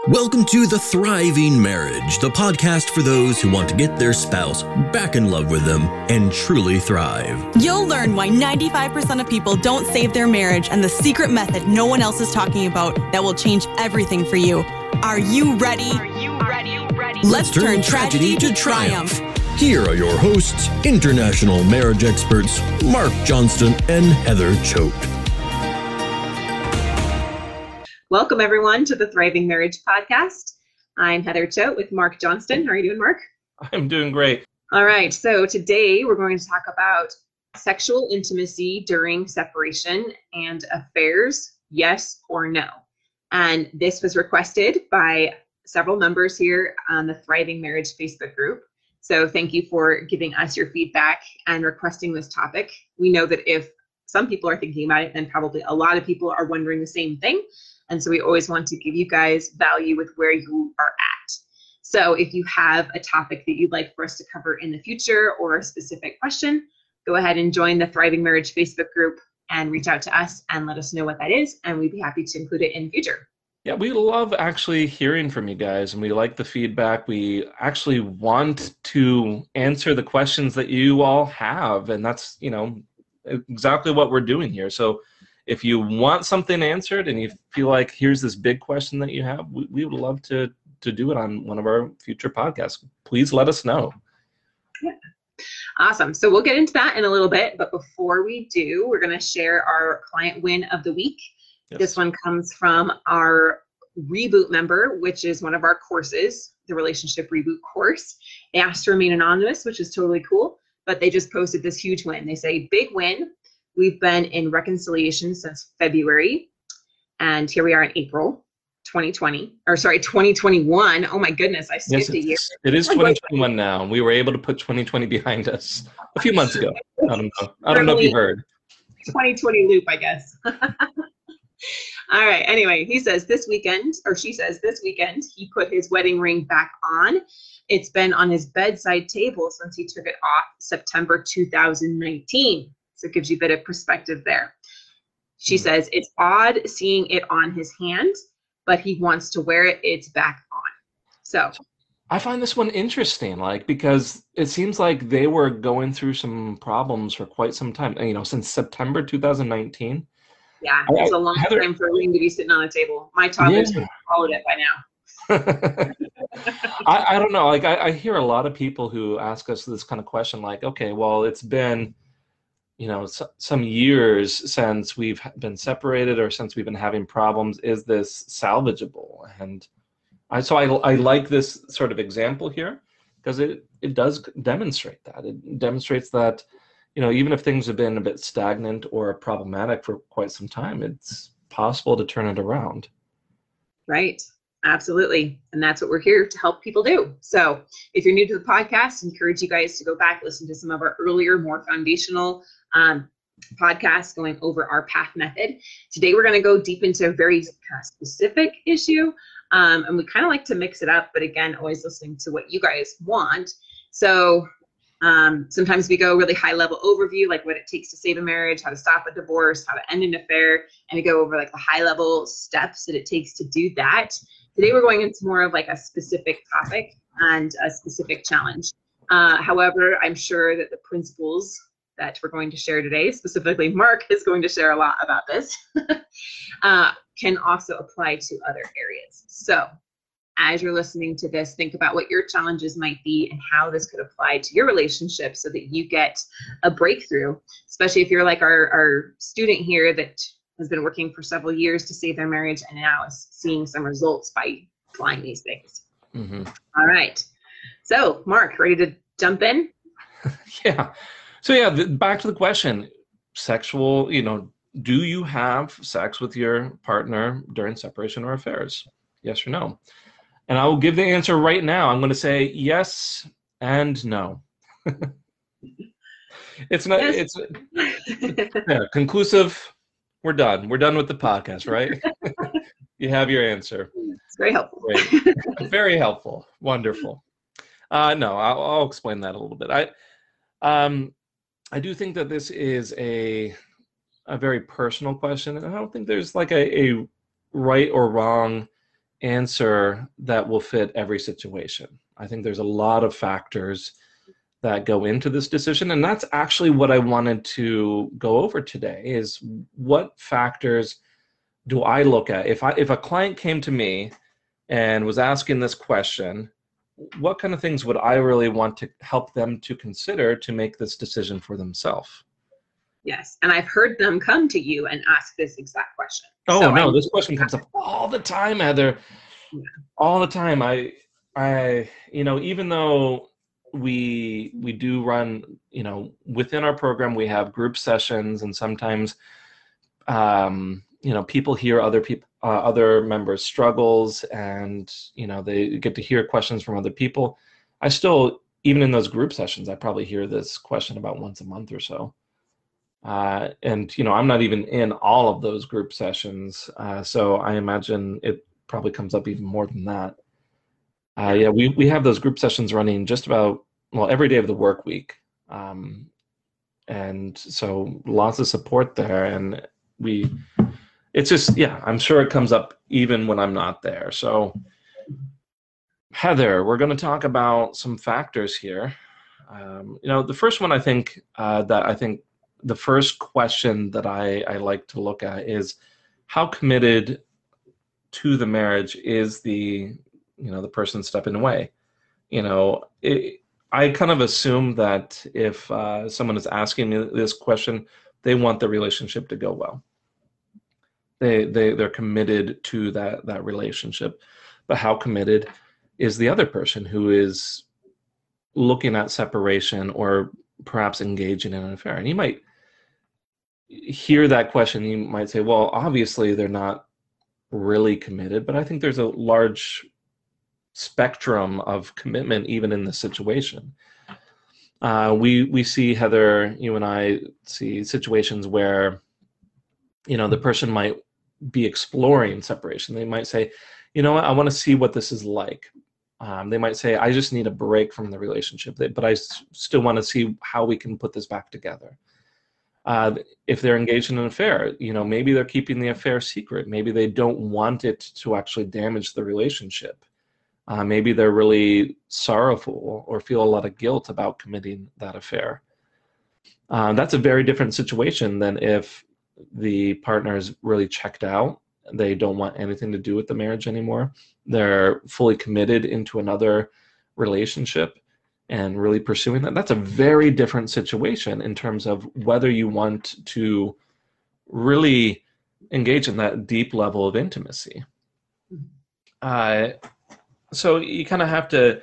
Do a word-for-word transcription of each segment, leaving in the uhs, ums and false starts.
Welcome to The Thriving Marriage, the podcast for those who want to get their spouse back in love with them and truly thrive. You'll learn why ninety-five percent of people don't save their marriage and the secret method no one else is talking about that will change everything for you. Are you ready? Are you ready? ready? Let's, Let's turn, turn tragedy, tragedy to triumph. triumph. Here are your hosts, international marriage experts, Mark Johnston and Heather Choate. Welcome, everyone, to the Thriving Marriage Podcast. I'm Heather Choate with Mark Johnston. How are you doing, Mark? I'm doing great. All right. So today we're going to talk about sexual intimacy during separation and affairs, yes or no. And this was requested by several members here on the Thriving Marriage Facebook group. So thank you for giving us your feedback and requesting this topic. We know that if some people are thinking about it, then probably a lot of people are wondering the same thing. And so we always want to give you guys value with where you are at. So if you have a topic that you'd like for us to cover in the future or a specific question, go ahead and join the Thriving Marriage Facebook group and reach out to us and let us know what that is. And we'd be happy to include it in the future. Yeah, we love actually hearing from you guys, and we like the feedback. We actually want to answer the questions that you all have. And that's, you know, exactly what we're doing here. So if you want something answered and you feel like here's this big question that you have, we, we would love to to do it on one of our future podcasts. Please let us know. Yeah. Awesome. So we'll get into that in a little bit. But before we do, we're going to share our client win of the week. Yes. This one comes from our Reboot member, which is one of our courses, the Relationship Reboot course. They asked to remain anonymous, which is totally cool. But they just posted this huge win. They say, big win. We've been in reconciliation since February, and here we are in April twenty twenty, or sorry, twenty twenty-one. Oh my goodness, I skipped yes, a year. It is twenty twenty-one now, and we were able to put twenty twenty behind us a few months ago. I don't know. I don't know if you heard. twenty twenty loop, I guess. All right. Anyway, he says this weekend, or she says this weekend, he put his wedding ring back on. It's been on his bedside table since he took it off September two thousand nineteen. So it gives you a bit of perspective there. She mm-hmm. says, it's odd seeing it on his hand, but he wants to wear it. It's back on. So I find this one interesting, like, because it seems like they were going through some problems for quite some time, you know, since September two thousand nineteen. Yeah, it's I, a long Heather, time for a ring to be sitting on a table. My toddlers yeah. have followed it by now. I, I don't know. Like, I, I hear a lot of people who ask us this kind of question, like, okay, well, it's been, you know, some years since we've been separated or since we've been having problems. Is this salvageable? And I, so I, I like this sort of example here because it, it does demonstrate that. It demonstrates that, you know, even if things have been a bit stagnant or problematic for quite some time, it's possible to turn it around. Right. Absolutely. And that's what we're here to help people do. So if you're new to the podcast, I encourage you guys to go back, listen to some of our earlier, more foundational um, podcasts going over our PATH method. Today, we're going to go deep into a very uh, specific issue. Um, and we kind of like to mix it up, but again, always listening to what you guys want. So um, sometimes we go really high level overview, like what it takes to save a marriage, how to stop a divorce, how to end an affair, and we go over like the high level steps that it takes to do that. Today, we're going into more of like a specific topic and a specific challenge. Uh, however, I'm sure that the principles that we're going to share today, specifically Mark is going to share a lot about this, uh, can also apply to other areas. So as you're listening to this, think about what your challenges might be and how this could apply to your relationship so that you get a breakthrough, especially if you're like our, our student here that has been working for several years to save their marriage and now is seeing some results by applying these things. Mm-hmm. All right. So Mark, ready to jump in? Yeah. So yeah, th- back to the question, sexual, you know, do you have sex with your partner during separation or affairs? Yes or no? And I will give the answer right now. I'm going to say yes and no. It's not, yes. it's yeah, conclusive. We're done. We're done with the podcast, right? You have your answer. It's very helpful. Great. Very helpful. Wonderful. Uh, no, I'll, I'll explain that a little bit. I, um, I do think that this is a a very personal question, and I don't think there's like a, a right or wrong answer that will fit every situation. I think there's a lot of factors that go into this decision, and that's actually what I wanted to go over today, is what factors do I look at? If I if a client came to me and was asking this question, what kind of things would I really want to help them to consider to make this decision for themselves? Yes, and I've heard them come to you and ask this exact question. Oh, so no, I, this question comes up all the time, Heather. Yeah. All the time. I, I, you know, even though we we do run, you know, within our program, we have group sessions, and sometimes, um, you know, people hear other people, uh, other members' struggles, and you know, they get to hear questions from other people. I still, even in those group sessions, I probably hear this question about once a month or so. Uh, and you know, I'm not even in all of those group sessions, uh, so I imagine it probably comes up even more than that. Uh, yeah, we we have those group sessions running just about, well, every day of the work week, um, and so lots of support there. And we, it's just, yeah, I'm sure it comes up even when I'm not there. So, Heather, we're going to talk about some factors here. Um, you know, the first one I think uh, that I think. The first question that I, I like to look at is how committed to the marriage is the, you know, the person stepping away. You know, it, I kind of assume that if uh, someone is asking me this question, they want the relationship to go well. They, they, they're committed to that, that relationship. But how committed is the other person who is looking at separation or perhaps engaging in an affair? And you might hear that question, you might say, well, obviously they're not really committed, but I think there's a large spectrum of commitment even in this situation. Uh, we we see, Heather, you and I see situations where, you know, the person might be exploring separation. They might say, you know what, I want to see what this is like. Um, they might say, I just need a break from the relationship, but I s- still want to see how we can put this back together. Uh, if they're engaged in an affair, you know, maybe they're keeping the affair secret. Maybe they don't want it to actually damage the relationship. Uh, maybe they're really sorrowful or feel a lot of guilt about committing that affair. Uh, that's a very different situation than if the partner is really checked out. They don't want anything to do with the marriage anymore. They're fully committed into another relationship and really pursuing that. That's a very different situation in terms of whether you want to really engage in that deep level of intimacy. Uh, so you kind of have to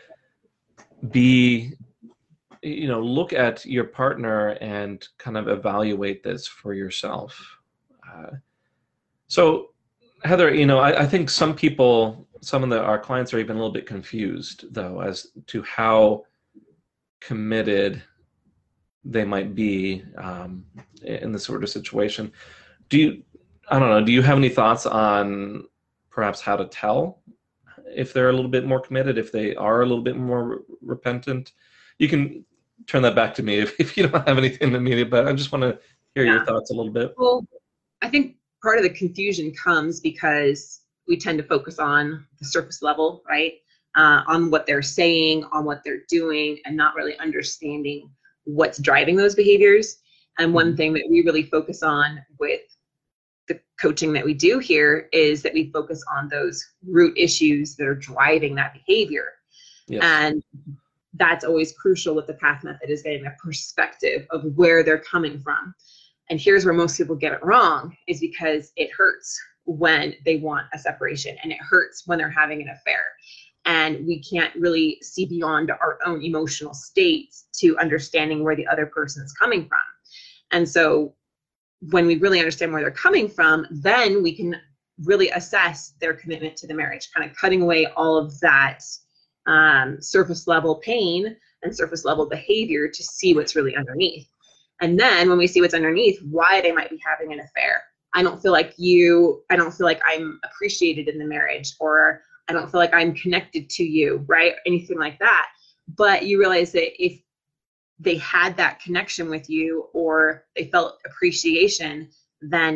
be, you know, look at your partner and kind of evaluate this for yourself. Uh, so Heather, you know, I, I think some people, some of the, our clients are even a little bit confused though as to how committed they might be um, in this sort of situation. Do you, I don't know, do you have any thoughts on perhaps how to tell if they're a little bit more committed, if they are a little bit more re- repentant? You can turn that back to me if, if you don't have anything immediate, but I just want to hear yeah. your thoughts a little bit. Well, I think part of the confusion comes because we tend to focus on the surface level, right? Uh, on what they're saying, on what they're doing, and not really understanding what's driving those behaviors. And one thing that we really focus on with the coaching that we do here is that we focus on those root issues that are driving that behavior. Yes. And that's always crucial with the PATH method, is getting a perspective of where they're coming from. And here's where most people get it wrong, is because it hurts when they want a separation, and it hurts when they're having an affair. And we can't really see beyond our own emotional states to understanding where the other person is coming from. And so when we really understand where they're coming from, then we can really assess their commitment to the marriage, kind of cutting away all of that um, surface level pain and surface level behavior to see what's really underneath. And then when we see what's underneath, why they might be having an affair. I don't feel like you, I don't feel like I'm appreciated in the marriage, or I don't feel like I'm connected to you, right? Anything like that. But you realize that if they had that connection with you, or they felt appreciation, then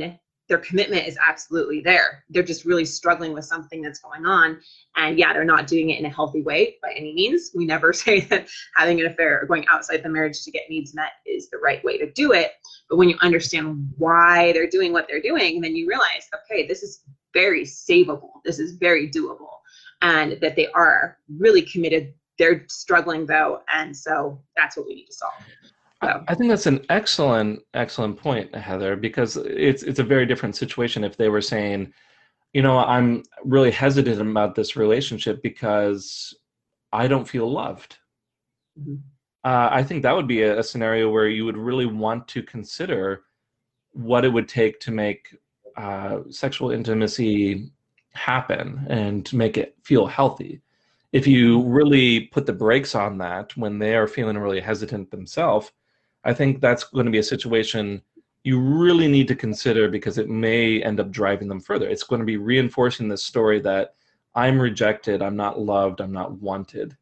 their commitment is absolutely there. They're just really struggling with something that's going on. And yeah, they're not doing it in a healthy way by any means. We never say that having an affair or going outside the marriage to get needs met is the right way to do it. But when you understand why they're doing what they're doing, then you realize, okay, this is very savable. This is very doable. And that they are really committed. They're struggling though. And so that's what we need to solve. So. I think that's an excellent, excellent point, Heather, because it's it's a very different situation if they were saying, you know, I'm really hesitant about this relationship because I don't feel loved. Mm-hmm. Uh, I think that would be a, a scenario where you would really want to consider what it would take to make uh, sexual intimacy happen and to make it feel healthy. If you really put the brakes on that when they are feeling really hesitant themselves, I think that's going to be a situation you really need to consider because it may end up driving them further. It's going to be reinforcing this story that I'm rejected, I'm not loved, I'm not wanted.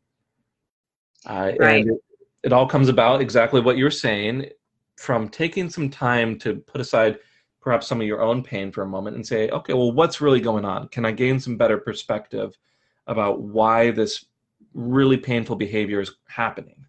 Uh, right. And it, it all comes about exactly what you're saying, from taking some time to put aside perhaps some of your own pain for a moment and say, okay, well, what's really going on? Can I gain some better perspective about why this really painful behavior is happening?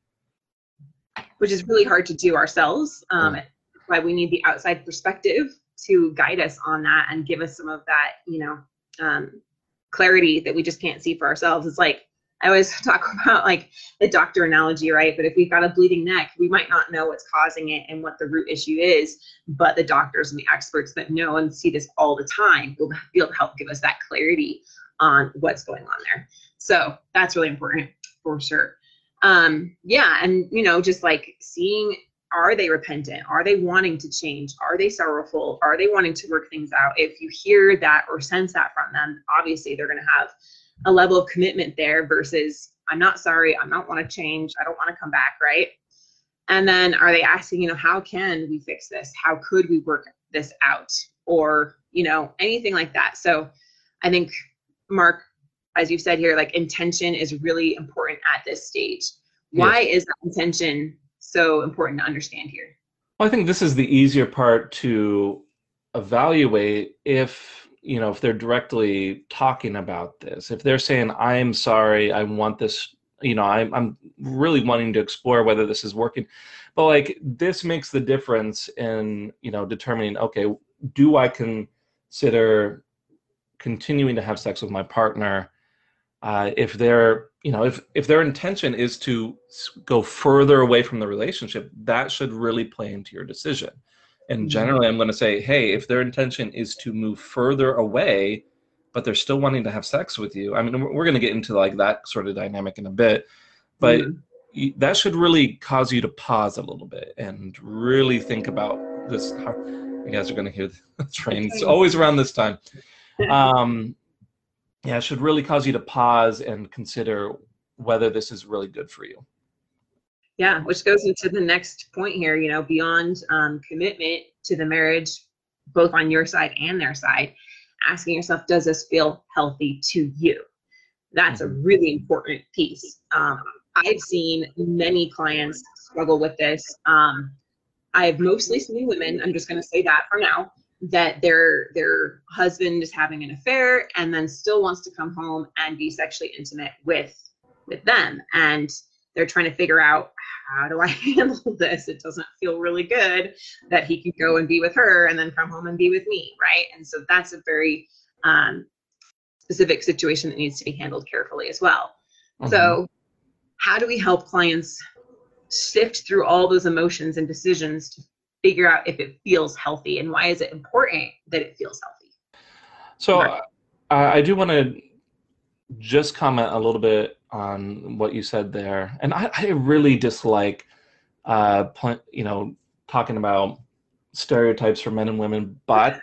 Which is really hard to do ourselves. Um, mm. Why we need the outside perspective to guide us on that and give us some of that, you know, um, clarity that we just can't see for ourselves. It's like, I always talk about like the doctor analogy, right? But if we've got a bleeding neck, we might not know what's causing it and what the root issue is, but the doctors and the experts that know and see this all the time will be able to help give us that clarity on what's going on there. So that's really important for sure. Um, yeah. And, you know, just like seeing, are they repentant? Are they wanting to change? Are they sorrowful? Are they wanting to work things out? If you hear that or sense that from them, obviously they're going to have a level of commitment there versus I'm not sorry. I don't want to change. I don't want to come back. Right. And then are they asking, you know, how can we fix this? How could we work this out? Or, you know, anything like that. So I think, Mark, as you said here, like intention is really important at this stage. Why yes. is that intention so important to understand here? Well, I think this is the easier part to evaluate if, you know, if they're directly talking about this. If they're saying, I'm sorry, I want this, you know, I'm, I'm really wanting to explore whether this is working. But like this makes the difference in, you know, determining, okay, do I consider continuing to have sex with my partner Uh, if they're, you know, if, if their intention is to go further away from the relationship, that should really play into your decision. And generally, I'm going to say, hey, if their intention is to move further away, but they're still wanting to have sex with you, I mean, we're going to get into like that sort of dynamic in a bit, but mm-hmm. that should really cause you to pause a little bit and really think about this. You guys are going to hear the train. It's always around this time. Um, Yeah, it should really cause you to pause and consider whether this is really good for you. Yeah, which goes into the next point here, you know, beyond um, commitment to the marriage, both on your side and their side, asking yourself, does this feel healthy to you? That's a really important piece. Um, I've seen many clients struggle with this. Um, I've mostly seen women, I'm just going to say that for now, that their their husband is having an affair and then still wants to come home and be sexually intimate with with them, and they're trying to figure out, how do I handle this? It doesn't feel really good that he can go and be with her and then come home and be with me, right? And so that's a very um, specific situation that needs to be handled carefully as well. Mm-hmm. So how do we help clients sift through all those emotions and decisions to figure out if it feels healthy, and why is it important that it feels healthy? So uh, I do want to just comment a little bit on what you said there. And I, I really dislike, uh, pl- you know, talking about stereotypes for men and women, but,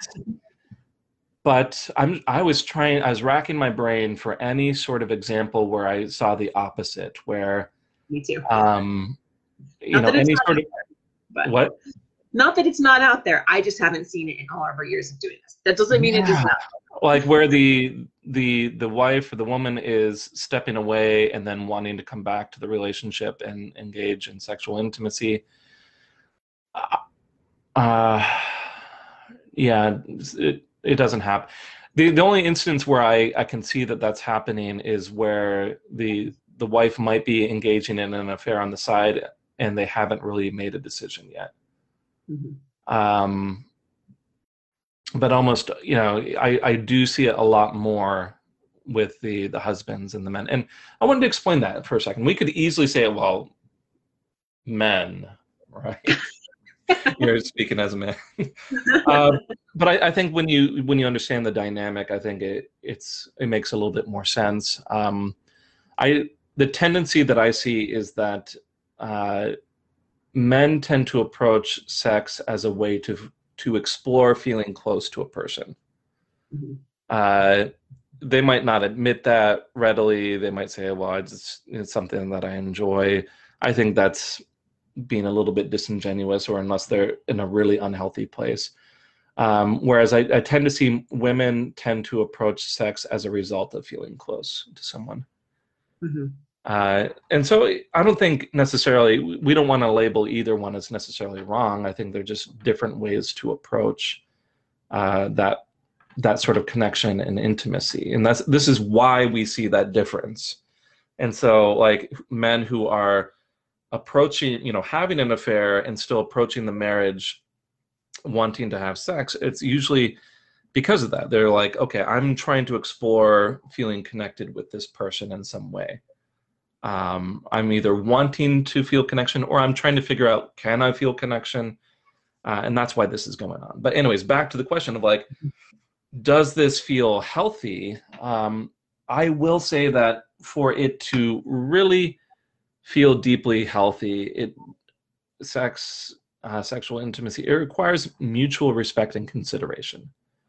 but I'm, I was trying, I was racking my brain for any sort of example where I saw the opposite, where, me too. Um, you know, any sort of, there, what? Not that it's not out there. I just haven't seen it in all of our years of doing this. That doesn't mean yeah. it does not. Like where the the the wife or the woman is stepping away and then wanting to come back to the relationship and engage in sexual intimacy. Uh, Yeah, it, it doesn't happen. The, the only instance where I, I can see that that's happening is where the the wife might be engaging in an affair on the side and they haven't really made a decision yet. Mm-hmm. Um, but almost, you know, I, I do see it a lot more with the, the husbands and the men. And I wanted to explain that for a second. We could easily say, well, men, right? You're speaking as a man. uh, but I, I think when you when you understand the dynamic, I think it it's it makes a little bit more sense. Um, I the tendency that I see is that uh, men tend to approach sex as a way to to explore feeling close to a person. Mm-hmm. Uh, they might not admit that readily. They might say, "Well, it's, it's something that I enjoy." I think that's being a little bit disingenuous, or unless they're in a really unhealthy place. Um, whereas I, I tend to see women tend to approach sex as a result of feeling close to someone. Mm-hmm. Uh, and so I don't think necessarily, we don't want to label either one as necessarily wrong. I think they're just different ways to approach uh, that that sort of connection and intimacy. And that's this is why we see that difference. And so like men who are approaching, you know, having an affair and still approaching the marriage wanting to have sex, it's usually because of that. They're like, okay, I'm trying to explore feeling connected with this person in some way. Um, I'm either wanting to feel connection or I'm trying to figure out, can I feel connection? Uh, and that's why this is going on. But anyways, back to the question of like, does this feel healthy? Um, I will say that for it to really feel deeply healthy, it sex, uh, sexual intimacy, it requires mutual respect and consideration.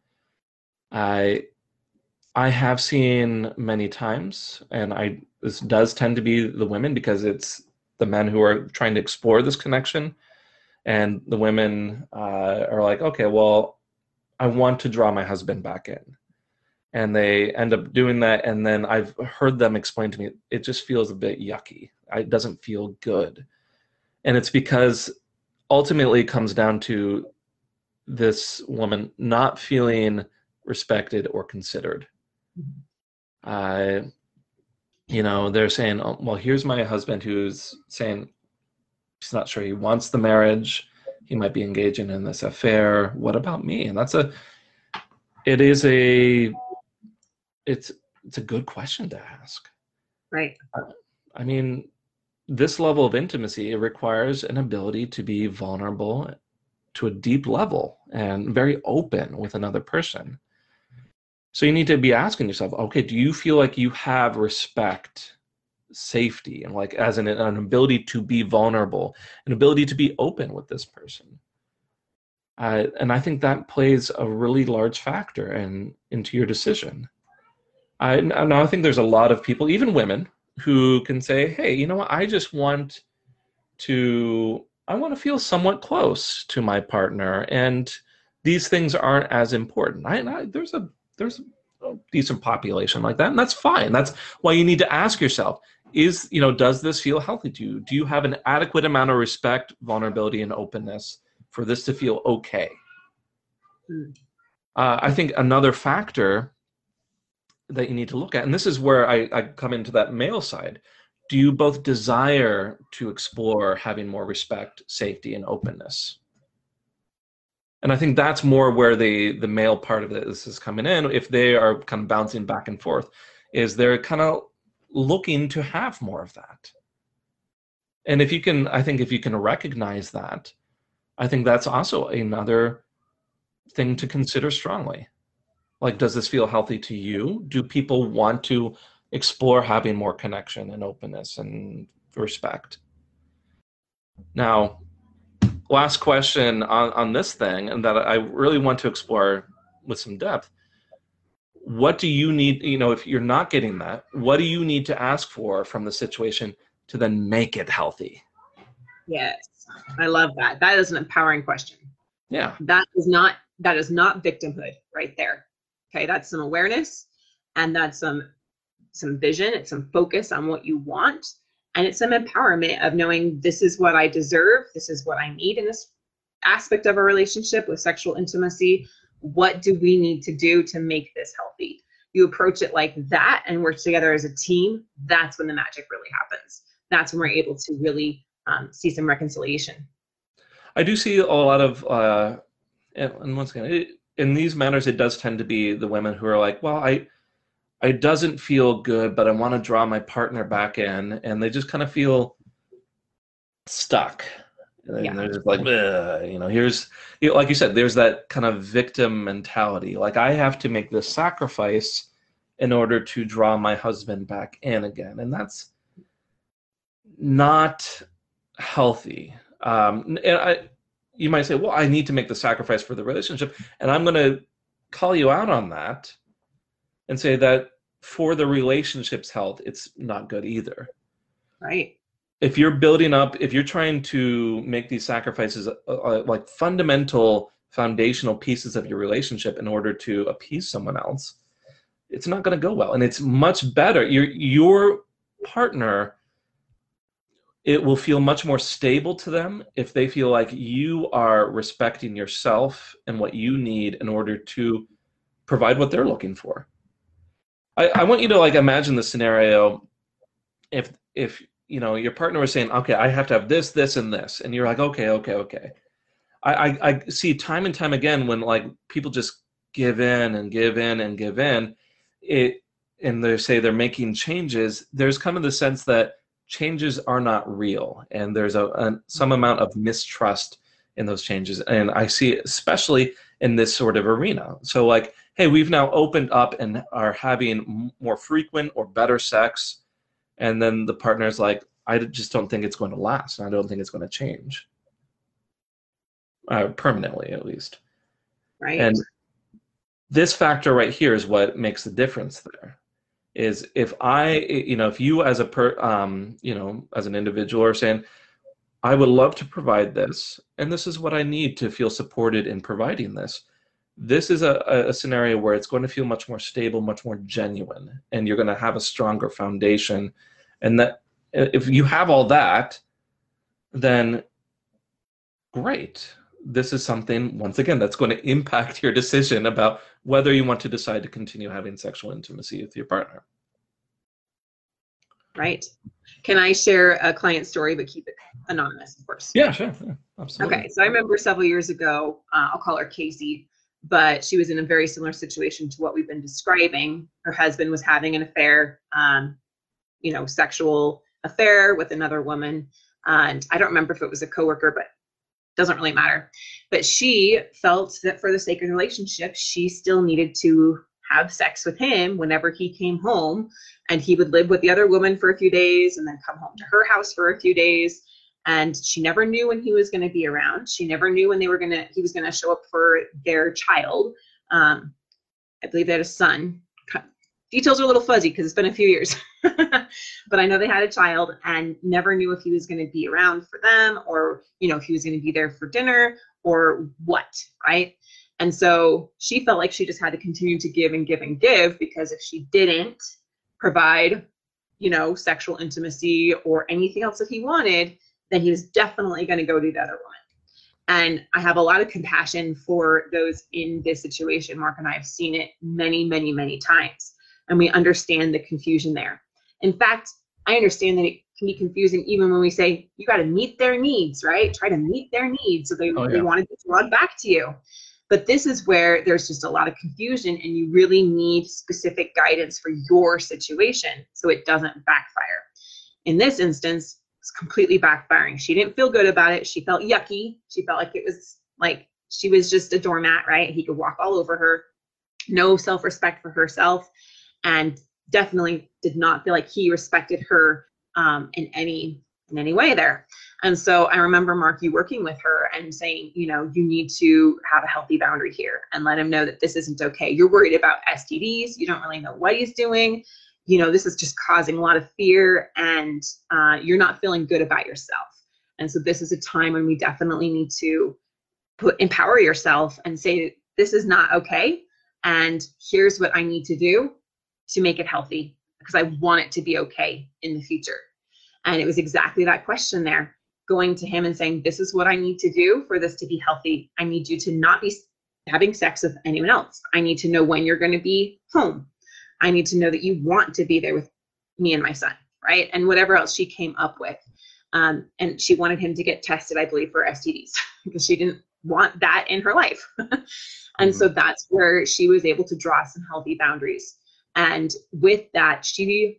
I, I have seen many times, and I this does tend to be the women because it's the men who are trying to explore this connection, and the women uh, are like, okay, well, I want to draw my husband back in. And they end up doing that, and then I've heard them explain to me, it just feels a bit yucky. It doesn't feel good. And it's because ultimately it comes down to this woman not feeling respected or considered. Uh, you know, they're saying, oh, well, here's my husband who's saying he's not sure he wants the marriage. He might be engaging in this affair. What about me? And that's a, it is a, it's, it's a good question to ask. Right. I mean, this level of intimacy, it requires an ability to be vulnerable to a deep level and very open with another person. So you need to be asking yourself, okay, do you feel like you have respect, safety, and like as an, an ability to be vulnerable, an ability to be open with this person? Uh, and I think that plays a really large factor in, into your decision. I, now I think there's a lot of people, even women, who can say, hey, you know what, I just want to, I want to feel somewhat close to my partner, and these things aren't as important. I, I there's a there's a decent population like that, and that's fine. That's why you need to ask yourself, is, you know, does this feel healthy to you? Do you have an adequate amount of respect, vulnerability, and openness for this to feel okay? Mm. Uh, I think another factor that you need to look at, and this is where I, I come into that male side. Do you both desire to explore having more respect, safety, and openness? And I think that's more where the, the male part of this is coming in. If they are kind of bouncing back and forth, is they're kind of looking to have more of that. And if you can, I think if you can recognize that, I think that's also another thing to consider strongly. Like, does this feel healthy to you? Do people want to explore having more connection and openness and respect? Now, last question on, on this thing, and that I really want to explore with some depth. What do you need, you know, if you're not getting that, what do you need to ask for from the situation to then make it healthy? Yes, I love that. That is an empowering question. Yeah. That is not, that is not victimhood right there. Okay, that's some awareness, and that's some some vision. It's some focus on what you want, and it's some empowerment of knowing this is what I deserve, this is what I need in this aspect of a relationship with sexual intimacy. What do we need to do to make this healthy? You approach it like that and work together as a team. That's when the magic really happens. That's when we're able to really um, see some reconciliation. I do see a lot of, uh, and once again, it, in these matters, it does tend to be the women who are like, well, I, it doesn't feel good, but I want to draw my partner back in, and they just kind of feel stuck. And yeah. They're just like, you know, here's, you know, like you said, there's that kind of victim mentality. Like, I have to make this sacrifice in order to draw my husband back in again. And that's not healthy. Um, and I, you might say, well, I need to make the sacrifice for the relationship. And I'm going to call you out on that and say that for the relationship's health, it's not good either. Right. If you're building up, if you're trying to make these sacrifices uh, uh, like fundamental, foundational pieces of your relationship in order to appease someone else, it's not going to go well. And it's much better. Your, your partner, it will feel much more stable to them if they feel like you are respecting yourself and what you need in order to provide what they're looking for. I, I want you to like imagine the scenario if, if, you know, your partner was saying, okay, I have to have this, this, and this. And you're like, okay, okay, okay. I, I, I see time and time again when like people just give in and give in and give in, it, and they say they're making changes, there's kind of the sense that changes are not real. And there's a, a some amount of mistrust in those changes. And I see it especially in this sort of arena. So like, hey, we've now opened up and are having more frequent or better sex. And then the partner's like, I just don't think it's going to last. And I don't think it's going to change. Uh, permanently, at least. Right. And this factor right here is what makes the difference there. Is if I, you know, if you as a, per, um, you know, as an individual are saying, I would love to provide this, and this is what I need to feel supported in providing this. This is a, a scenario where it's going to feel much more stable, much more genuine, and you're going to have a stronger foundation. And that if you have all that, then great. This is something, once again, that's going to impact your decision about whether you want to decide to continue having sexual intimacy with your partner. Right. Can I share a client story, but keep it anonymous, of course? Yeah, sure. Yeah, absolutely. Okay. So I remember several years ago, uh, I'll call her Casey, but she was in a very similar situation to what we've been describing. Her husband was having an affair, um, you know, sexual affair with another woman. And I don't remember if it was a coworker, but doesn't really matter. But she felt that for the sake of the relationship, she still needed to have sex with him whenever he came home, and he would live with the other woman for a few days and then come home to her house for a few days. And she never knew when he was going to be around. She never knew when they were going to, he was going to show up for their child. Um, I believe they had a son. Details are a little fuzzy because it's been a few years, but I know they had a child and never knew if he was going to be around for them, or, you know, if he was going to be there for dinner or what, right? And so she felt like she just had to continue to give and give and give, because if she didn't provide, you know, sexual intimacy or anything else that he wanted, then he was definitely going to go to the other woman. And I have a lot of compassion for those in this situation. Mark and I have seen it many, many, many times. And we understand the confusion there. In fact, I understand that it can be confusing even when we say, you got to meet their needs, right? Try to meet their needs. So they, oh, yeah. they want to get drawn back to you. But this is where there's just a lot of confusion, and you really need specific guidance for your situation so it doesn't backfire. In this instance, it's completely backfiring. She didn't feel good about it. She felt yucky. She felt like it was like she was just a doormat, right? He could walk all over her. No self-respect for herself. And definitely did not feel like he respected her um, in any in any way there. And so I remember, Mark, you working with her and saying, you know, you need to have a healthy boundary here and let him know that this isn't okay. You're worried about S T Ds. You don't really know what he's doing. You know, this is just causing a lot of fear, and uh, you're not feeling good about yourself. And so this is a time when we definitely need to put empower yourself and say, this is not okay. And here's what I need to do to make it healthy, because I want it to be okay in the future. And it was exactly that question there. going to him and saying, this is what I need to do for this to be healthy. I need you to not be having sex with anyone else. I need to know when you're going to be home. I need to know that you want to be there with me and my son, right? And whatever else she came up with. Um, and she wanted him to get tested, I believe, for S T Ds because she didn't want that in her life. And mm-hmm. so that's where she was able to draw some healthy boundaries. And with that, she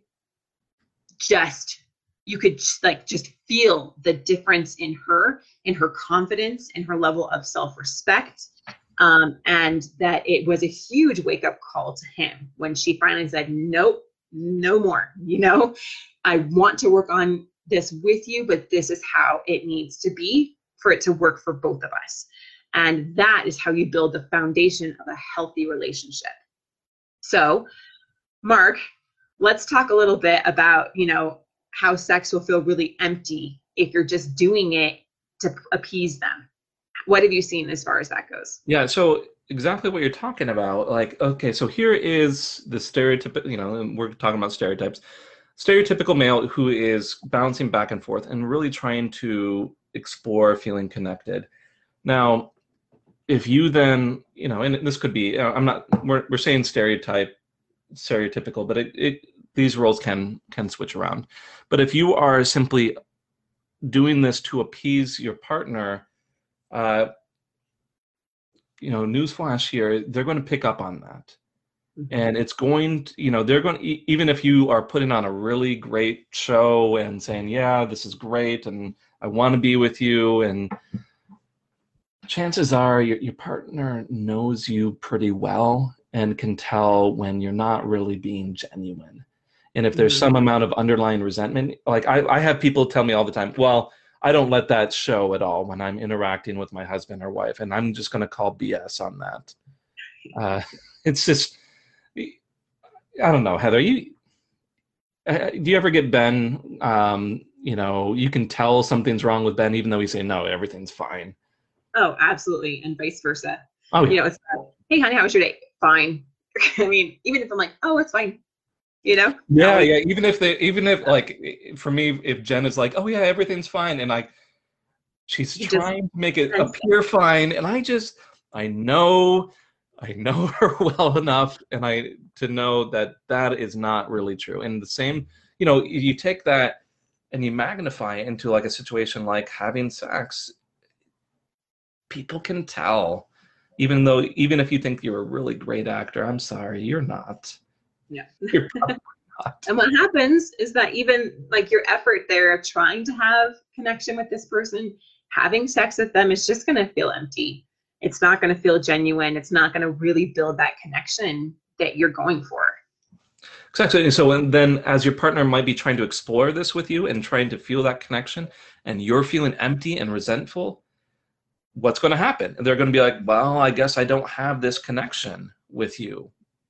just, you could just, like just feel the difference in her, in her confidence, in her level of self-respect. Um, and that it was a huge wake-up call to him when she finally said, nope, no more. You know, I want to work on this with you, but this is how it needs to be for it to work for both of us. And that is how you build the foundation of a healthy relationship. So, Mark, let's talk a little bit about, you know, how sex will feel really empty if you're just doing it to appease them. What have you seen as far as that goes? Yeah, so exactly what you're talking about. Like, okay, so here is the stereotypical, you know, and we're talking about stereotypes. Stereotypical male who is bouncing back and forth and really trying to explore feeling connected. Now, if you then, you know, and this could be, I'm not, we're, we're saying stereotype, stereotypical, but it, it these roles can can switch around. But if you are simply doing this to appease your partner, uh, you know, newsflash here, they're going to pick up on that. Mm-hmm. And it's going to, you know, they're going to, even if you are putting on a really great show and saying, yeah, this is great, and I want to be with you, and chances are your, your partner knows you pretty well and can tell when you're not really being genuine. And if there's mm-hmm. some amount of underlying resentment, like I, I have people tell me all the time, well, I don't let that show at all when I'm interacting with my husband or wife, and I'm just going to call B S on that. Uh, it's just, I don't know, Heather, you, uh, do you ever get Ben, um, you know, you can tell something's wrong with Ben, even though we say, no, everything's fine. Oh, absolutely. And vice versa. Oh, yeah. You know, it's, hey, honey, how was your day? Fine. I mean, even if I'm like, oh, it's fine. You know? Yeah, no, yeah. Even if they, even if like, for me, if Jen is like, oh yeah, everything's fine, and like, she's trying to make it appear fine, and I just, I know, I know her well enough, and I to know that that is not really true. And the same, you know, you take that and you magnify it into like a situation like having sex. People can tell, even though, even if you think you're a really great actor, I'm sorry, you're not. Yeah. You're probably not. And what happens is that even like your effort there of trying to have connection with this person, having sex with them is just going to feel empty. It's not going to feel genuine. It's not going to really build that connection that you're going for. Exactly. So then as your partner might be trying to explore this with you and trying to feel that connection, and you're feeling empty and resentful, what's going to happen? And they're going to be like, well, I guess I don't have this connection with you.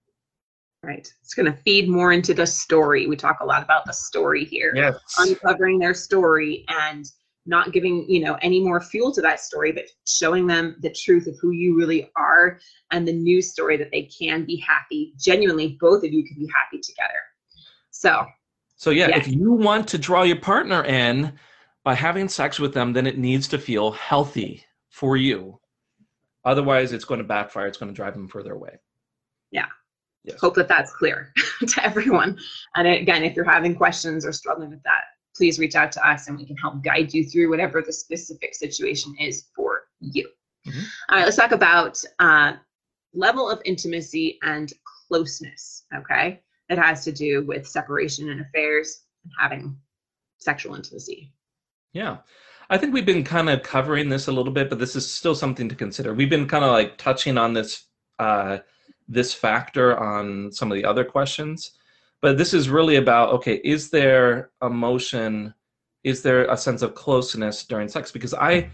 Right. It's going to feed more into the story. We talk a lot about the story here. Yes. Uncovering their story and not giving, you know, any more fuel to that story, but showing them the truth of who you really are and the new story that they can be happy. Genuinely, both of you can be happy together. So, so yeah, yeah. if you want to draw your partner in by having sex with them, then it needs to feel healthy for you. Otherwise, it's going to backfire. It's going to drive them further away. Yeah. Yes. Hope that that's clear to everyone. And again, if you're having questions or struggling with that, please reach out to us and we can help guide you through whatever the specific situation is for you. Mm-hmm. All right, let's talk about uh, level of intimacy and closeness, okay? It has to do with separation and affairs and having sexual intimacy. Yeah. I think we've been kind of covering this a little bit, but this is still something to consider. We've been kind of like touching on this uh, this factor on some of the other questions, but this is really about, okay, is there emotion, is there a sense of closeness during sex? Because I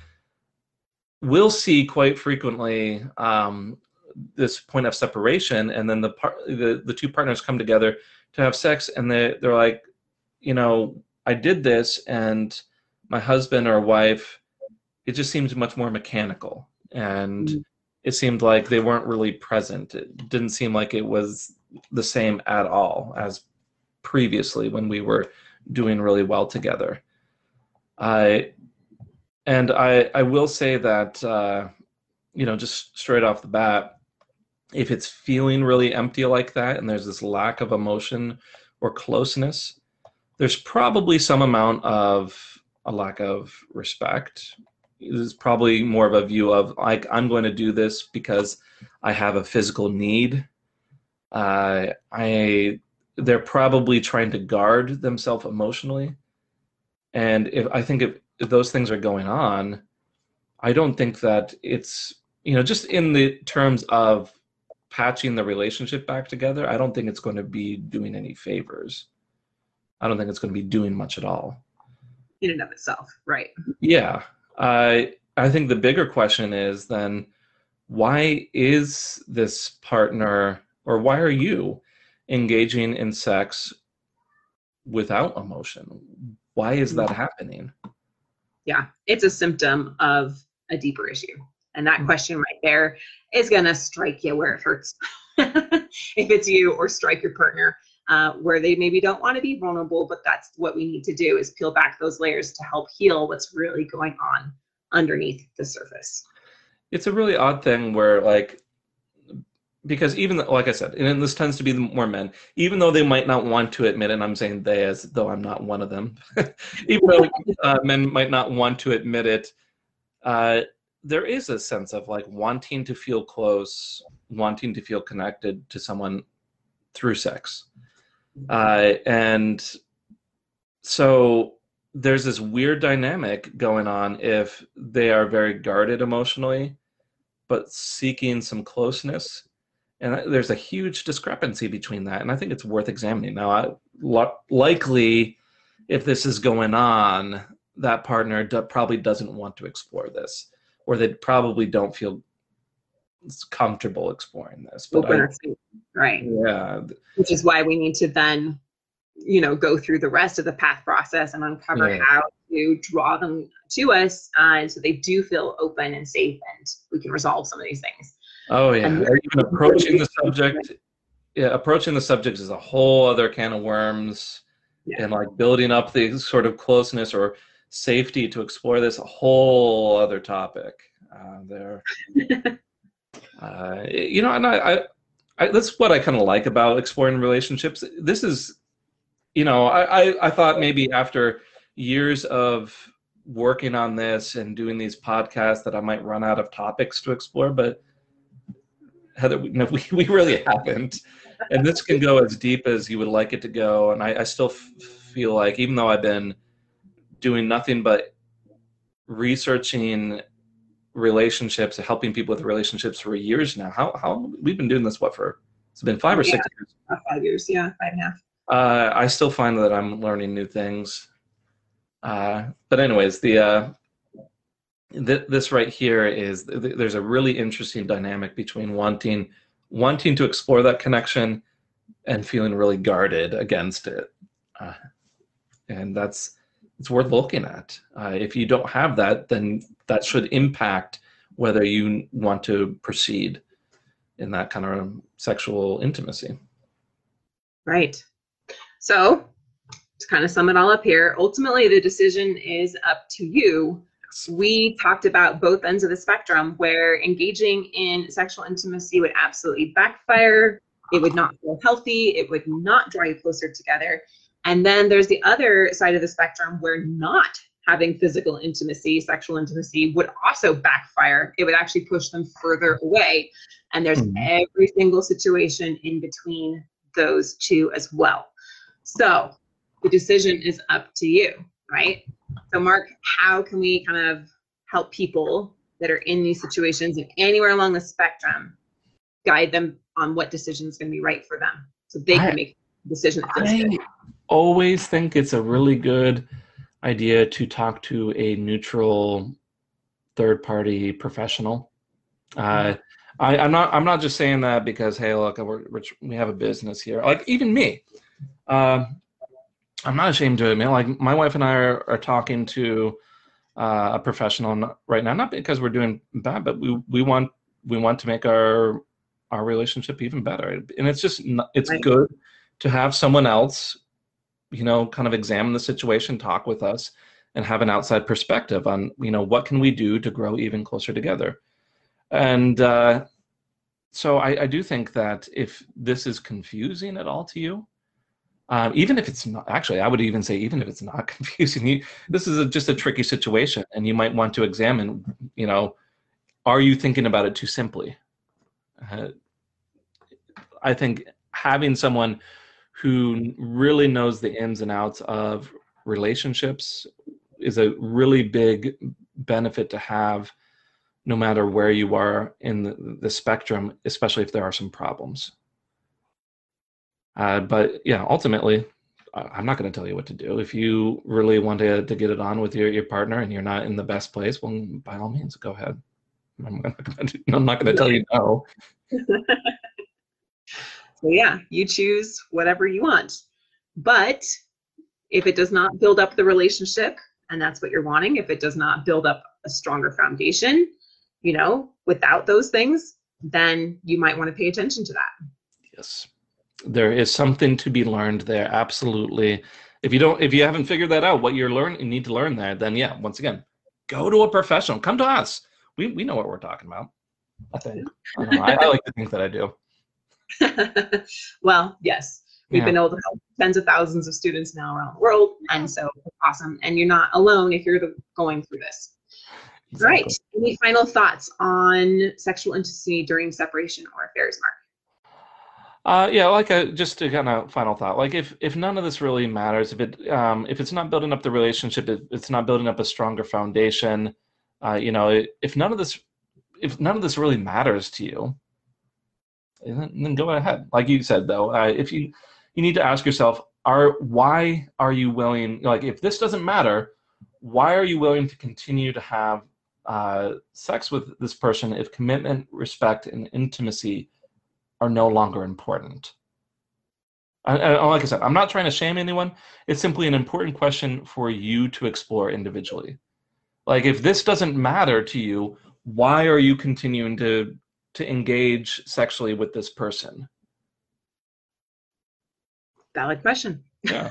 will see quite frequently um, this point of separation, and then the, par- the the two partners come together to have sex, and they, they're like, you know, I did this, and my husband or wife, it just seems much more mechanical, and mm-hmm. it seemed like they weren't really present. It didn't seem like it was the same at all as previously when we were doing really well together. I, and I, I will say that, uh, you know, just straight off the bat, if it's feeling really empty like that and there's this lack of emotion or closeness, there's probably some amount of a lack of respect. There's probably more of a view of like, I'm going to do this because I have a physical need. Uh, I they're probably trying to guard themselves emotionally. And if I think if, if those things are going on, I don't think that it's, you know, just in the terms of patching the relationship back together, I don't think it's going to be doing any favors. I don't think it's going to be doing much at all. In and of itself, right? Yeah. I I think the bigger question is then, why is this partner, or why are you engaging in sex without emotion? Why is that happening? Yeah, it's a symptom of a deeper issue. And that question right there is going to strike you where it hurts. If it's you, or strike your partner uh, where they maybe don't want to be vulnerable, but that's what we need to do, is peel back those layers to help heal what's really going on underneath the surface. It's a really odd thing where, like, because even, like I said, and this tends to be the more men, even though they might not want to admit it, and I'm saying they as though I'm not one of them, even though uh, men might not want to admit it, uh, there is a sense of like wanting to feel close, wanting to feel connected to someone through sex. Uh, and so there's this weird dynamic going on if they are very guarded emotionally, but seeking some closeness. And there's a huge discrepancy between that. And I think it's worth examining. Now, I, lo- likely, if this is going on, that partner do- probably doesn't want to explore this, or they probably don't feel comfortable exploring this. But I, right. Yeah. Which is why we need to then, you know, go through the rest of the path process and uncover Yeah. how to draw them to us, uh, so they do feel open and safe, and we can resolve some of these things. Oh yeah, And even approaching the subject, yeah, approaching the subject is a whole other can of worms, Yeah. and like building up the sort of closeness or safety to explore this, a whole other topic. Uh, there, uh, you know, and I, I, I that's what I kind of like about exploring relationships. This is, you know, I, I, I thought maybe after years of working on this and doing these podcasts that I might run out of topics to explore, but Heather, we, no, we, we really haven't. And this can go as deep as you would like it to go. And I, I still f- feel like, even though I've been doing nothing but researching relationships, helping people with relationships for years now, how, how we've been doing this, what, for, it's been five or yeah. six years? Uh, five years, yeah, five and a half. Uh, I still find that I'm learning new things. Uh, but anyways, the, uh, th- this right here is, th- there's a really interesting dynamic between wanting, wanting to explore that connection and feeling really guarded against it. Uh, and that's, it's worth looking at. Uh, if you don't have that, then that should impact whether you want to proceed in that kind of sexual intimacy. Right. So to kind of sum it all up here, ultimately the decision is up to you. We talked about both ends of the spectrum, where engaging in sexual intimacy would absolutely backfire. It would not feel healthy. It would not draw you closer together. And then there's the other side of the spectrum where not having physical intimacy, sexual intimacy, would also backfire. It would actually push them further away. And there's mm-hmm. every single situation in between those two as well. So the decision is up to you, right? So Mark, how can we kind of help people that are in these situations and anywhere along the spectrum, guide them on what decision is going to be right for them, so they can I, make a decision that feels good? I always think it's a really good idea to talk to a neutral third-party professional. Uh, I, I'm not. I'm not just saying that because, hey, look, we're, we're, we have a business here. Like even me, um, I'm not ashamed to admit. Like my wife and I are, are talking to uh, a professional right now, not because we're doing bad, but we we want we want to make our our relationship even better. And it's just it's right. good to have someone else, you know, kind of examine the situation, talk with us, and have an outside perspective on, you know, what can we do to grow even closer together. And uh, so I, I do think that if this is confusing at all to you, um, even if it's not, actually, I would even say, even if it's not confusing, you, this is a, just a tricky situation, and you might want to examine, you know, are you thinking about it too simply? Uh, I think having someone who really knows the ins and outs of relationships is a really big benefit to have, no matter where you are in the, the spectrum, especially if there are some problems. Uh, but yeah, ultimately, I'm not going to tell you what to do. If you really want to, to get it on with your, your partner and you're not in the best place, well, by all means, go ahead. I'm, I'm not going to tell you no. So yeah, you choose whatever you want. But if it does not build up the relationship, and that's what you're wanting, if it does not build up a stronger foundation, you know, without those things, then you might want to pay attention to that. Yes. There is something to be learned there. Absolutely. If you don't, if you haven't figured that out, what you're learning, you need to learn there, then yeah, once again, go to a professional, come to us. We, we know what we're talking about. I think, I, don't know, I, I like to think that I do. Well, yes, we've Yeah. been able to help tens of thousands of students now around the world. And so it's awesome. And you're not alone if you're the, going through this. Exactly. Right. Any final thoughts on sexual intimacy during separation or affairs, Mark? Uh, yeah, like a, just to kind of final thought, like if, if none of this really matters, if it um, if it's not building up the relationship, if it's not building up a stronger foundation, uh, you know, if none of this, if none of this really matters to you, then, then go ahead. Like you said, though, uh, if you you need to ask yourself, are why are you willing? Like, if this doesn't matter, why are you willing to continue to have uh, sex with this person if commitment, respect, and intimacy are no longer important? And, and like I said, I'm not trying to shame anyone. It's simply an important question for you to explore individually. Like, if this doesn't matter to you, why are you continuing to to engage sexually with this person? Valid question. Yeah.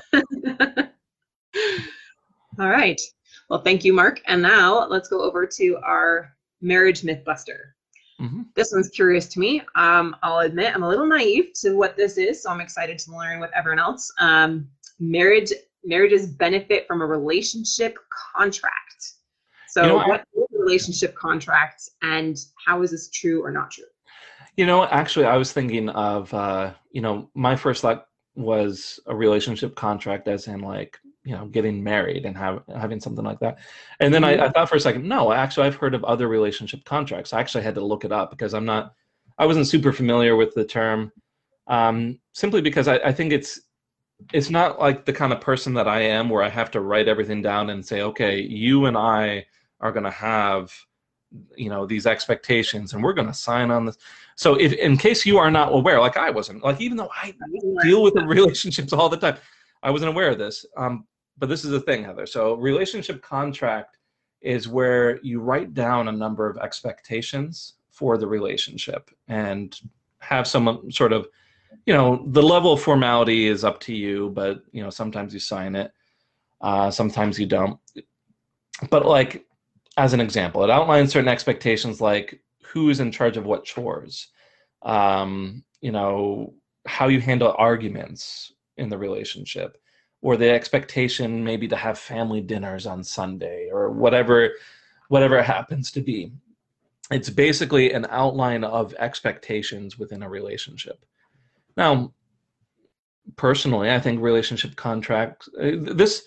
All right. Well, thank you, Mark. And now let's go over to our marriage myth buster. Mm-hmm. This one's curious to me. Um, I'll admit I'm a little naive to what this is, so I'm excited to learn with everyone else. Um, marriage, marriages benefit from a relationship contract. So You know, what is a relationship contract, and how is this true or not true? You know, actually, I was thinking of, uh, you know, my first thought was a relationship contract, as in like, you know, getting married and have, having something like that. And then I, I thought for a second, no, actually, I've heard of other relationship contracts. I actually had to look it up because I'm not, I wasn't super familiar with the term, um, simply because I, I think it's, it's not like the kind of person that I am where I have to write everything down and say, okay, you and I are going to have, you know, these expectations and we're going to sign on this. So if, in case you are not aware, like I wasn't, like, even though I deal with the relationships all the time, I wasn't aware of this. Um, but this is the thing, Heather. So relationship contract is where you write down a number of expectations for the relationship and have some sort of, you know, the level of formality is up to you, but, you know, sometimes you sign it, uh, sometimes you don't. But like, as an example, it outlines certain expectations like who is in charge of what chores, um, you know, how you handle arguments in the relationship, or the expectation maybe to have family dinners on Sunday, or whatever, whatever it happens to be. It's basically an outline of expectations within a relationship. Now, personally, I think relationship contracts, this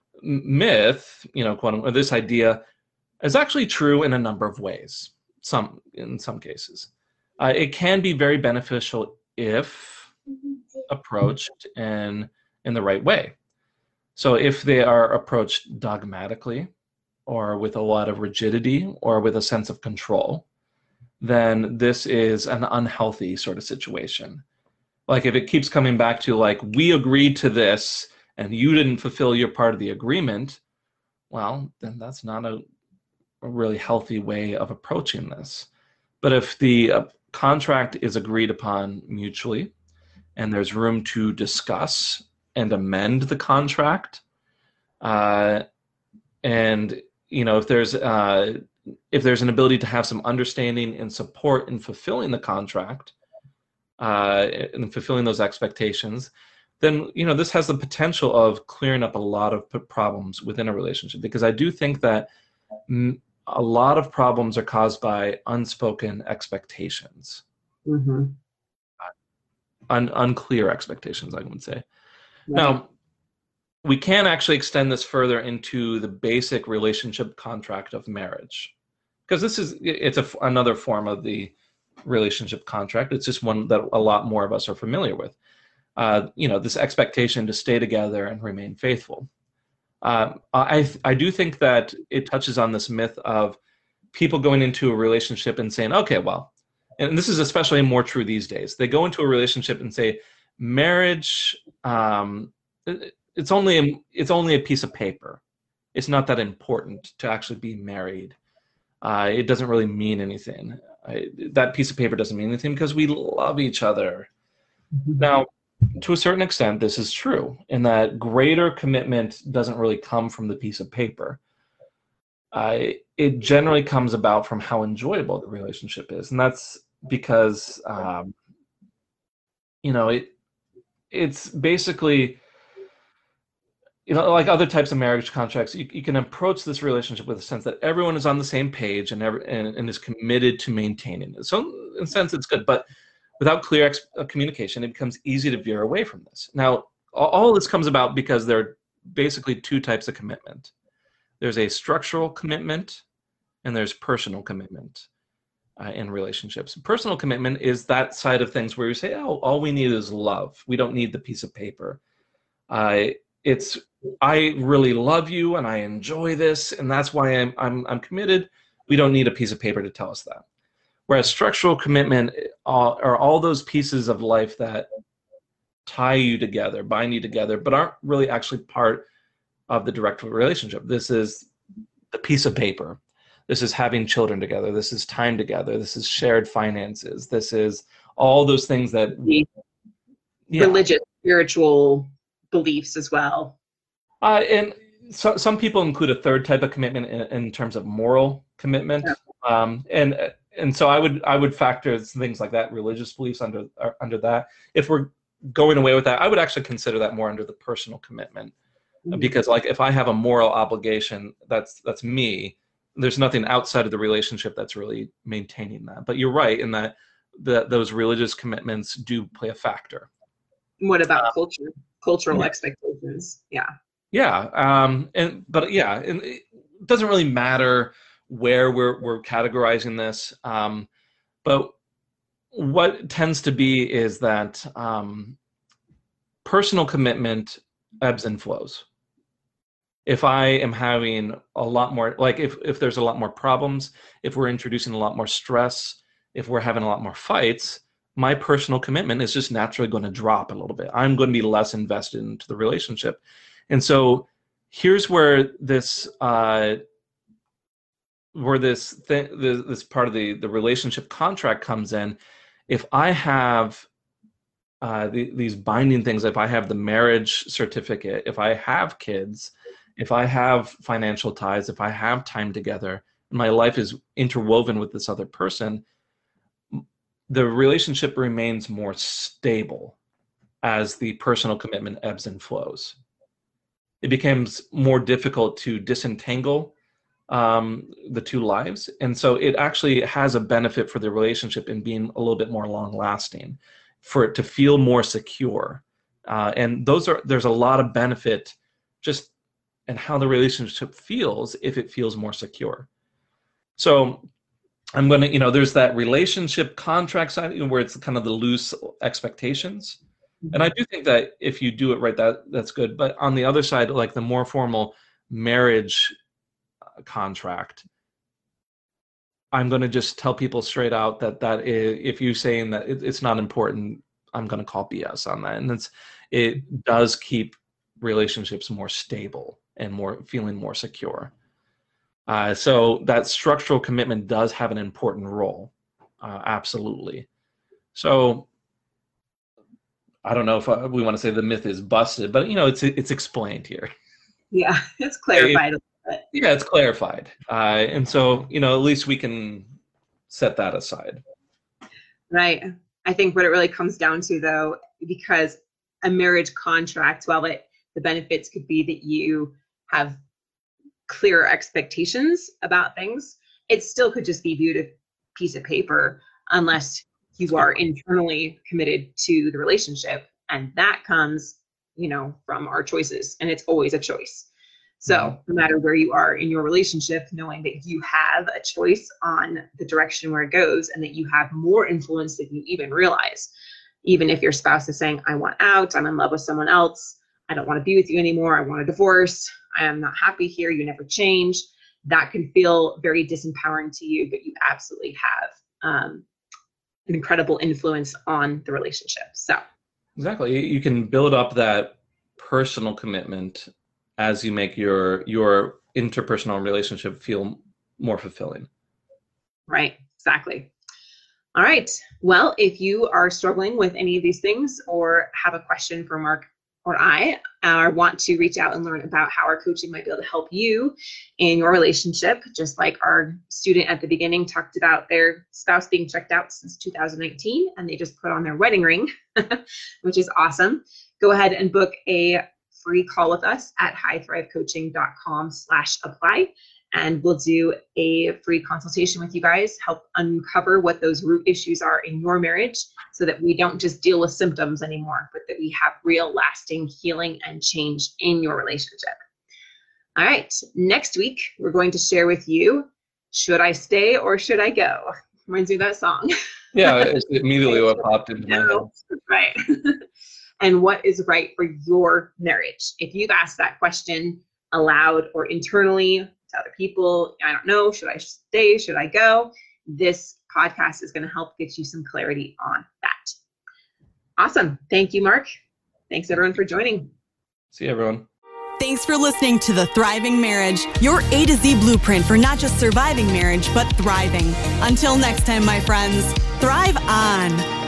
myth, you know, quote unquote, this idea is actually true in a number of ways. Some, in some cases, uh, it can be very beneficial if approached in in the right way. So if they are approached dogmatically, or with a lot of rigidity, or with a sense of control, then this is an unhealthy sort of situation. Like if it keeps coming back to like, we agreed to this and you didn't fulfill your part of the agreement, well, then that's not a, a really healthy way of approaching this. But if the uh, contract is agreed upon mutually, and there's room to discuss and amend the contract, uh, and you know, if there's uh, if there's an ability to have some understanding and support in fulfilling the contract, uh, and fulfilling those expectations, then you know this has the potential of clearing up a lot of p- problems within a relationship. Because I do think that m- a lot of problems are caused by unspoken expectations, Mm-hmm. Un- unclear expectations, I would say. Right. Now, we can actually extend this further into the basic relationship contract of marriage, because this is it's a, another form of the relationship contract. It's just one that a lot more of us are familiar with. Uh, you know, this expectation to stay together and remain faithful. Uh, I I do think that it touches on this myth of people going into a relationship and saying, okay, well, and this is especially more true these days. They go into a relationship and say, marriage, um, it's only a, it's only a piece of paper. It's not that important to actually be married. Uh, it doesn't really mean anything. I, that piece of paper doesn't mean anything because we love each other. Mm-hmm. Now, to a certain extent, this is true, in that greater commitment doesn't really come from the piece of paper. Uh, it generally comes about from how enjoyable the relationship is, and that's because, um, you know, it it's basically, you know, like other types of marriage contracts, you, you can approach this relationship with a sense that everyone is on the same page and, every, and, and is committed to maintaining it. So in a sense, it's good, but without clear ex- uh, communication, it becomes easy to veer away from this. Now, all, all this comes about because there are basically two types of commitment. There's a structural commitment and there's personal commitment uh, in relationships. Personal commitment is that side of things where you say, oh, all we need is love. We don't need the piece of paper. Uh, it's, I really love you and I enjoy this, and that's why I'm, I'm, I'm committed. We don't need a piece of paper to tell us that. Whereas structural commitment are, are all those pieces of life that tie you together, bind you together, but aren't really actually part of the direct relationship. This is the piece of paper. This is having children together. This is time together. This is shared finances. This is all those things that... Yeah. Religious, spiritual beliefs as well. Uh, and so, some people include a third type of commitment in, in terms of moral commitment. Yeah. Um, and and so I would I would factor things like that, religious beliefs under under that. If we're going away with that, I would actually consider that more under the personal commitment. Mm-hmm. Because like if I have a moral obligation, that's that's me. There's nothing outside of the relationship that's really maintaining that. But you're right in that the, those religious commitments do play a factor. What about uh, culture, cultural yeah. expectations? Yeah. Yeah. Um, and but yeah, and it doesn't really matter where we're we're categorizing this. Um, but what tends to be is that um, personal commitment ebbs and flows. If I am having a lot more, like if, if there's a lot more problems, if we're introducing a lot more stress, if we're having a lot more fights, my personal commitment is just naturally going to drop a little bit. I'm going to be less invested into the relationship. And so here's where this, uh, where this thing, this, this part of the, the relationship contract comes in. If I have uh, the, these binding things, if I have the marriage certificate, if I have kids, if I have financial ties, if I have time together, and my life is interwoven with this other person, the relationship remains more stable as the personal commitment ebbs and flows. It becomes more difficult to disentangle um, the two lives. And so it actually has a benefit for the relationship in being a little bit more long lasting, for it to feel more secure. Uh, and those are, there's a lot of benefit just and how the relationship feels if it feels more secure. So I'm going to, you know, there's that relationship contract side, you know, where it's kind of the loose expectations. Mm-hmm. And I do think that if you do it right, that that's good. But on the other side, like the more formal marriage contract, I'm going to just tell people straight out that that is, if you're saying that it, it's not important, I'm going to call B S on that. And it's, it does keep relationships more stable and more feeling more secure. Uh, so that structural commitment does have an important role, uh, absolutely. So I don't know if I, we want to say the myth is busted, but you know, it's it's explained here. Yeah, it's clarified. But. Yeah, it's clarified. Uh, and so, you know, at least we can set that aside. Right. I think what it really comes down to, though, because a marriage contract, while it the benefits could be that you have clearer expectations about things, it still could just be viewed as a piece of paper unless you are internally committed to the relationship. And that comes, you know, from our choices. And it's always a choice. So no matter where you are in your relationship, knowing that you have a choice on the direction where it goes and that you have more influence than you even realize. Even if your spouse is saying, I want out, I'm in love with someone else, I don't want to be with you anymore, I want a divorce, I am not happy here, you never change. That can feel very disempowering to you, but you absolutely have um, an incredible influence on the relationship. So exactly, you can build up that personal commitment as you make your your interpersonal relationship feel more fulfilling. Right, exactly. All right. Well, if you are struggling with any of these things or have a question for Mark or I, or want to reach out and learn about how our coaching might be able to help you in your relationship, just like our student at the beginning talked about their spouse being checked out since two thousand nineteen, and they just put on their wedding ring, which is awesome. Go ahead and book a free call with us at high thrive coaching dot com slash apply. And we'll do a free consultation with you guys, help uncover what those root issues are in your marriage so that we don't just deal with symptoms anymore, but that we have real lasting healing and change in your relationship. All right, next week, we're going to share with you, should I stay or should I go? Reminds me of that song. Yeah, it's immediately what popped into my head. Right. And what is right for your marriage? If you've asked that question aloud or internally to other people, I don't know, should I stay? Should I go? This podcast is going to help get you some clarity on that. Awesome. Thank you, Mark. Thanks, everyone, for joining. See you, everyone. Thanks for listening to The Thriving Marriage, your A to Z blueprint for not just surviving marriage, but thriving. Until next time, my friends, thrive on.